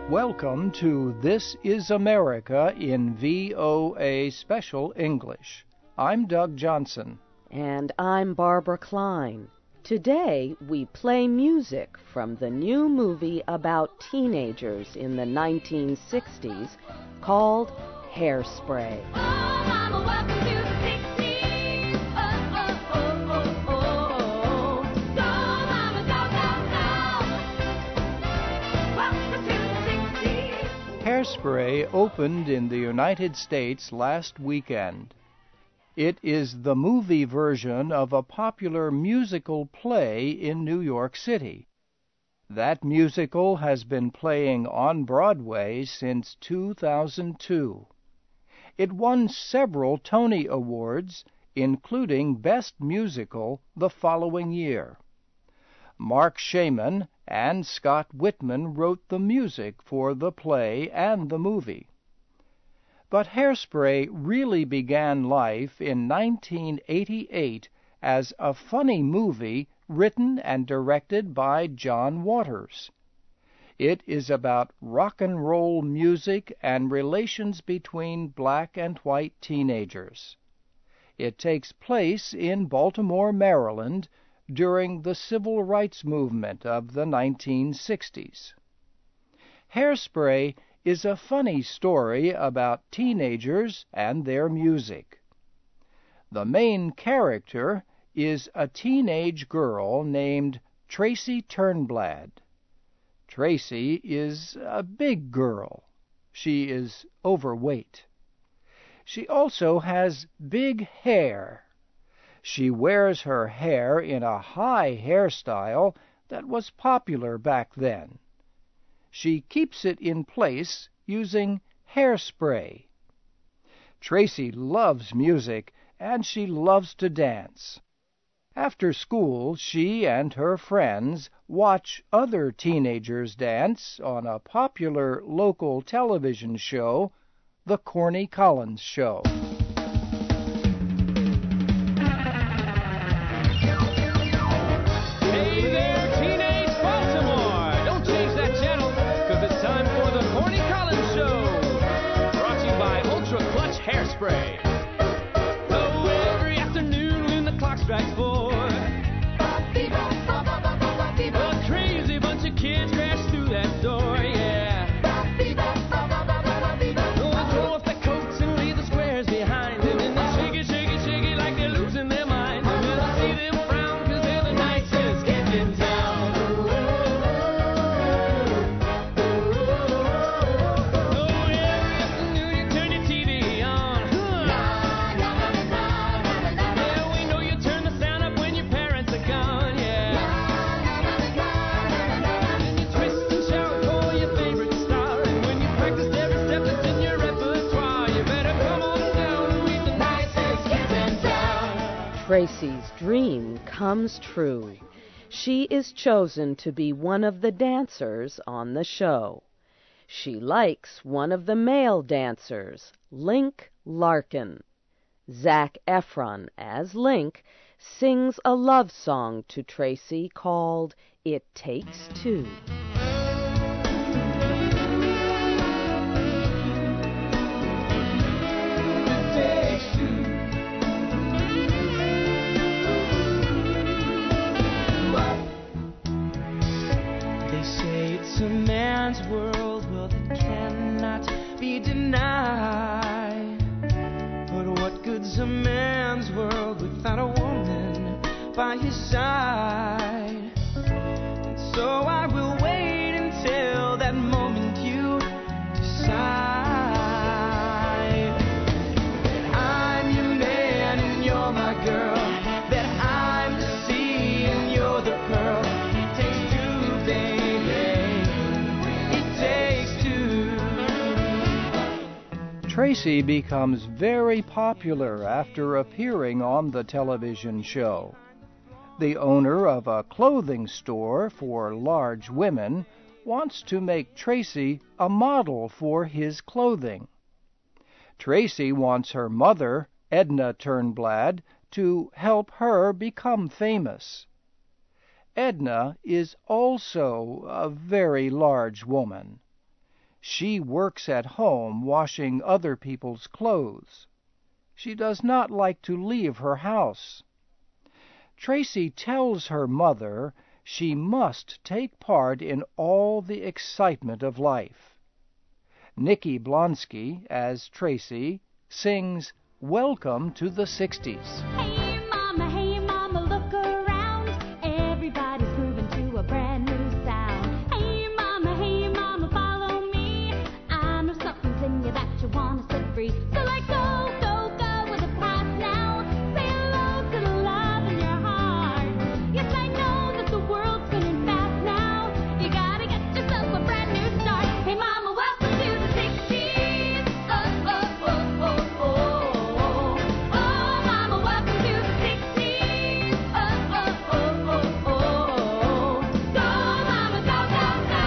Welcome to This is America in VOA Special English. I'm Doug Johnson. And I'm Barbara Klein. Today we play music from the new movie about teenagers in the 1960s called Hairspray. Hairspray opened in the United States last weekend. It is the movie version of a popular musical play in New York City. That musical has been playing on Broadway since 2002. It won several Tony Awards, including Best Musical, the following year. Mark Shaman and Scott Whitman wrote the music for the play and the movie. But Hairspray really began life in 1988 as a funny movie written and directed by John Waters. It is about rock and roll music and relations between black and white teenagers. It takes place in Baltimore, Maryland, during the civil rights movement of the 1960s. Hairspray is a funny story about teenagers and their music. The main character is a teenage girl named Tracy Turnblad. Tracy is a big girl. She is overweight. She also has big hair. She wears her hair in a high hairstyle that was popular back then. She keeps it in place using hairspray. Tracy loves music, and she loves to dance. After school, she and her friends watch other teenagers dance on a popular local television show, The Corny Collins Show. Hairspray. Oh, every afternoon when the clock strikes 4, a crazy bunch of kids crash through that door, yeah. Oh, throw off their coats and leave the squares behind them, and they shake it, shake it, shake it like they're losing their minds. And then I see them frown 'cause they're the nicest kids in town. Oh, every afternoon you turn your TV on. Tracy's dream comes true. She is chosen to be one of the dancers on the show. She likes one of the male dancers, Link Larkin. Zac Efron, as Link, sings a love song to Tracy called It Takes Two. It's a man's world, well, that cannot be denied. But what good's a man's world without a woman by his side? And so I will wait until that moment you decide that I'm your man and you're my girl, that I'm the sea and you're the pearl. It takes two, baby. Tracy becomes very popular after appearing on the television show. The owner of a clothing store for large women wants to make Tracy a model for his clothing. Tracy wants her mother, Edna Turnblad, to help her become famous. Edna is also a very large woman. She works at home washing other people's clothes. She does not like to leave her house. Tracy tells her mother she must take part in all the excitement of life. Nikki Blonsky, as Tracy, sings Welcome to the 60s. Hey mama, look around. Everybody's moving to a brand new sound. Hey mama, follow me. I know something's in you that you wanna set free. So like go, go, go with the past now. Say hello to the love in your heart. Yes, I know that the world's spinning fast now. You gotta get yourself a brand new start. Hey mama, welcome to the 60s. Oh, oh, oh, oh, oh. Oh, mama, welcome to the 60s. Oh, oh, oh, oh, oh. Go, mama, go, go, go.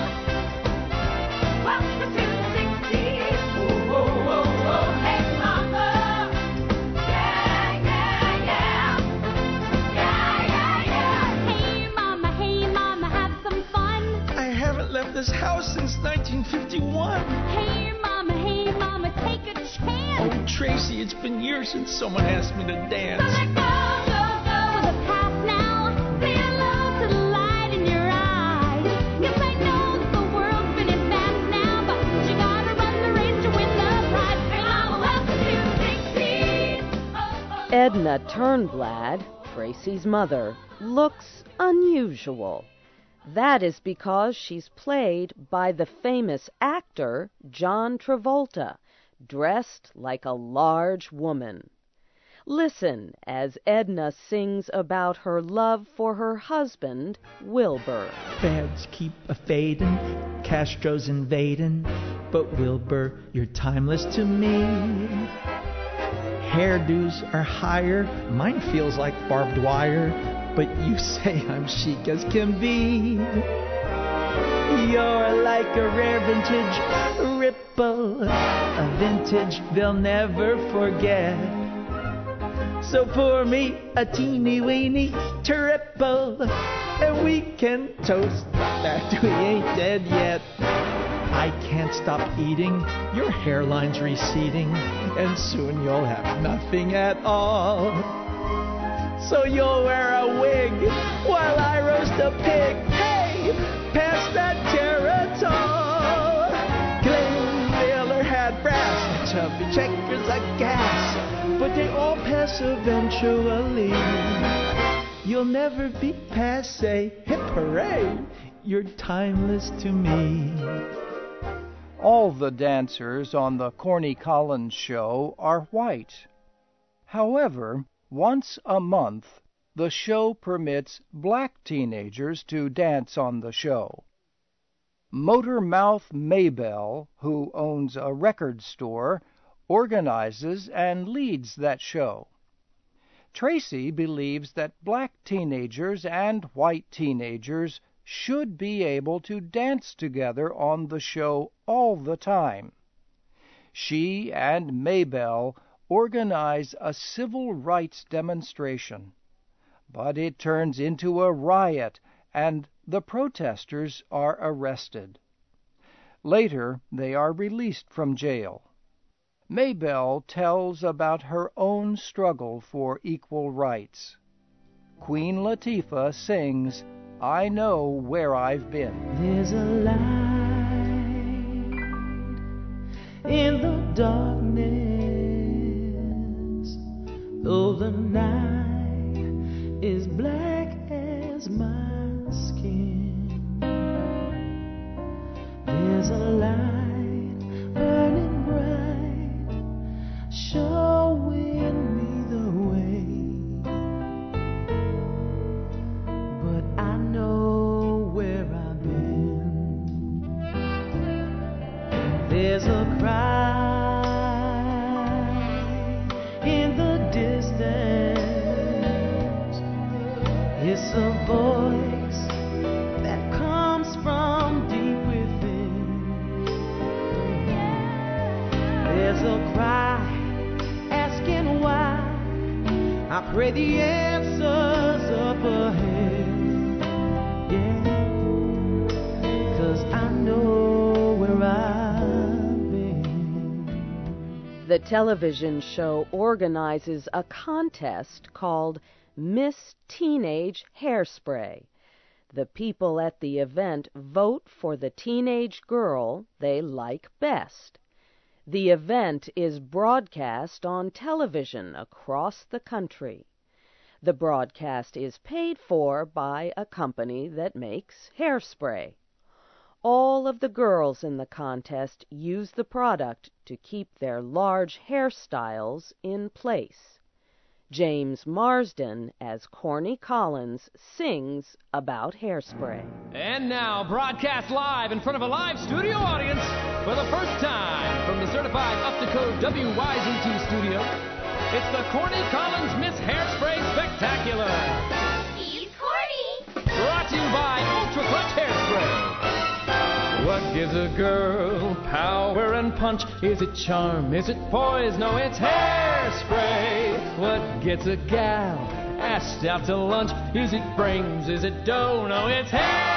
Welcome to the 60s. Oh, oh, oh, oh. Hey mama. Yeah, yeah, yeah. Yeah, yeah, yeah. Hey mama, have some fun. I haven't left this house since 1951. Hey mama, take a chance. Oh, Tracy, it's been years since someone asked me to So dance. let go, go, go with the past now. Say hello to the light in your eyes. Yes, I know that the world's spinning fast now, but you gotta run the race to win the prize. Hey mama, welcome to the 60s. Oh, oh. Edna Turnblad, Tracy's mother, looks unusual. That is because she's played by the famous actor John Travolta, dressed like a large woman. Listen as Edna sings about her love for her husband, Wilbur. Fads keep a-fadin', Castro's invadin', but Wilbur, you're timeless to me. Hairdos are higher, mine feels like barbed wire, but you say I'm chic as can be. You're like a rare vintage ripple, a vintage they'll never forget. So pour me a teeny weeny triple, and we can toast that we ain't dead yet. I can't stop eating, your hairline's receding, and soon you'll have nothing at all. So you'll wear a wig while I roast a pig. Hey, pass that Geritol. Glenn had brass, chubby checkers like gas, but they all pass eventually. You'll never be passe, hip hooray, you're timeless to me. All the dancers on the Corny Collins show are white. However, once a month, the show permits black teenagers to dance on the show. Motormouth Maybelle, who owns a record store, organizes and leads that show. Tracy believes that black teenagers and white teenagers should be able to dance together on the show all the time. She and Maybelle organize a civil rights demonstration, but it turns into a riot and the protesters are arrested. Later, they are released from jail. Maybelle tells about her own struggle for equal rights. Queen Latifah sings, I Know Where I've Been. There's a light in the darkness, though the night is black as my skin. There's a light burning bright, showing me the way. But I know where I've been. There's a cry in the distance. It's a voice that comes from deep within. There's a cry asking why. I pray the answer's up ahead. Yeah, 'cause I know where I The television show organizes a contest called Miss Teenage Hairspray. The people at the event vote for the teenage girl they like best. The event is broadcast on television across the country. The broadcast is paid for by a company that makes hairspray. All of the girls in the contest use the product to keep their large hairstyles in place. James Marsden, as Corny Collins, sings about hairspray. And now, broadcast live in front of a live studio audience for the first time from the certified up-to-code WYZT studio, it's the Corny Collins Miss Hairspray Spectacular. He's Corny. Brought to you by Ultra Clutch Hairspray. What gives a girl power and punch? Is it charm? Is it poise? No, it's hairspray. What gets a gal asked out to lunch? Is it brains? Is it dough? No, it's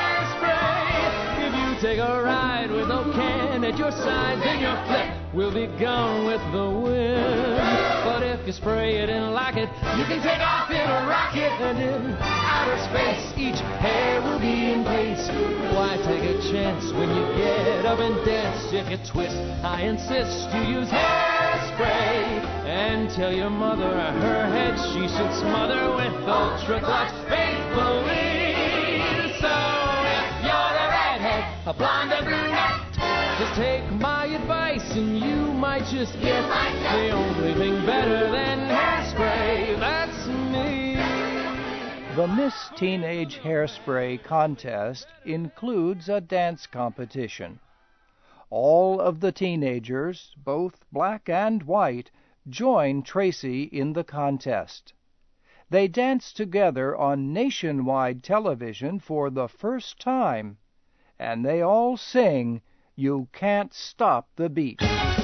hairspray. If you take a ride with no can at your side, then your flip will be gone with the wind. But if you spray it and like it, you can take off in a rocket, and in outer space each hair will be in place. Why take a chance when you get up and dance? If you twist, I insist you use hairspray. And tell your mother her head she should smother with Ultra Clutch faithfully. So if you're a redhead, a blonde, a brunette, just take my advice and you might just get the only thing better than hairspray. That's me. The Miss Teenage Hairspray contest includes a dance competition. All of the teenagers, both black and white, join Tracy in the contest. They dance together on nationwide television for the first time, and they all sing "You Can't Stop the Beat."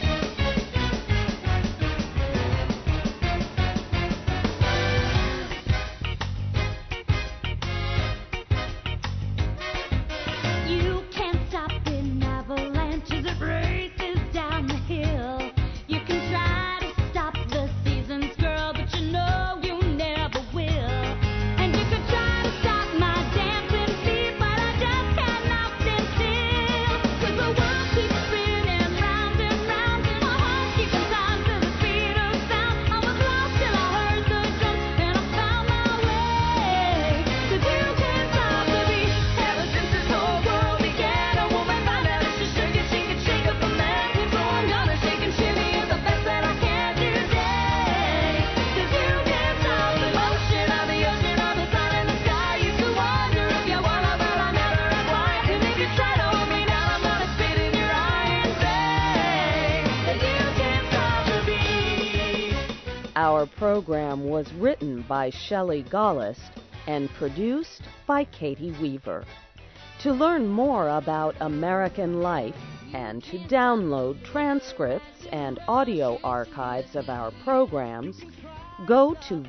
You can't stop an avalanche as it races down the hill. You can try to stop the seasons, girl, but you know you never will. And you can try to stop my dancing feet, but I just cannot stand still. 'Cause the world keeps spinning round and round, my heart keeps time to the speed of sound. I was lost till I heard the drums, and I found my way. 'Cause you can't stop the beat. Ever since this whole world began, a woman found out if she shook it, she could shake up a man. So I'm gonna shake and shimmy is the best that I can today. 'Cause you can't stop the motion of the ocean, of the sun and the sky. Used to wonder if you wanna, but I never asked why. And if you try to hold me down, I'm gonna spit in your eye and say that you can't stop the beat. Our program was written by Shelley Gollust and produced by Katie Weaver. To learn more about American life and to download transcripts and audio archives of our programs, go to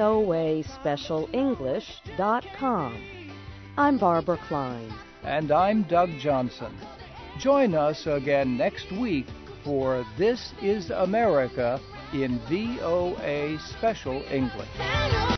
voaspecialenglish.com. I'm Barbara Klein. And I'm Doug Johnson. Join us again next week for This is America in VOA Special English.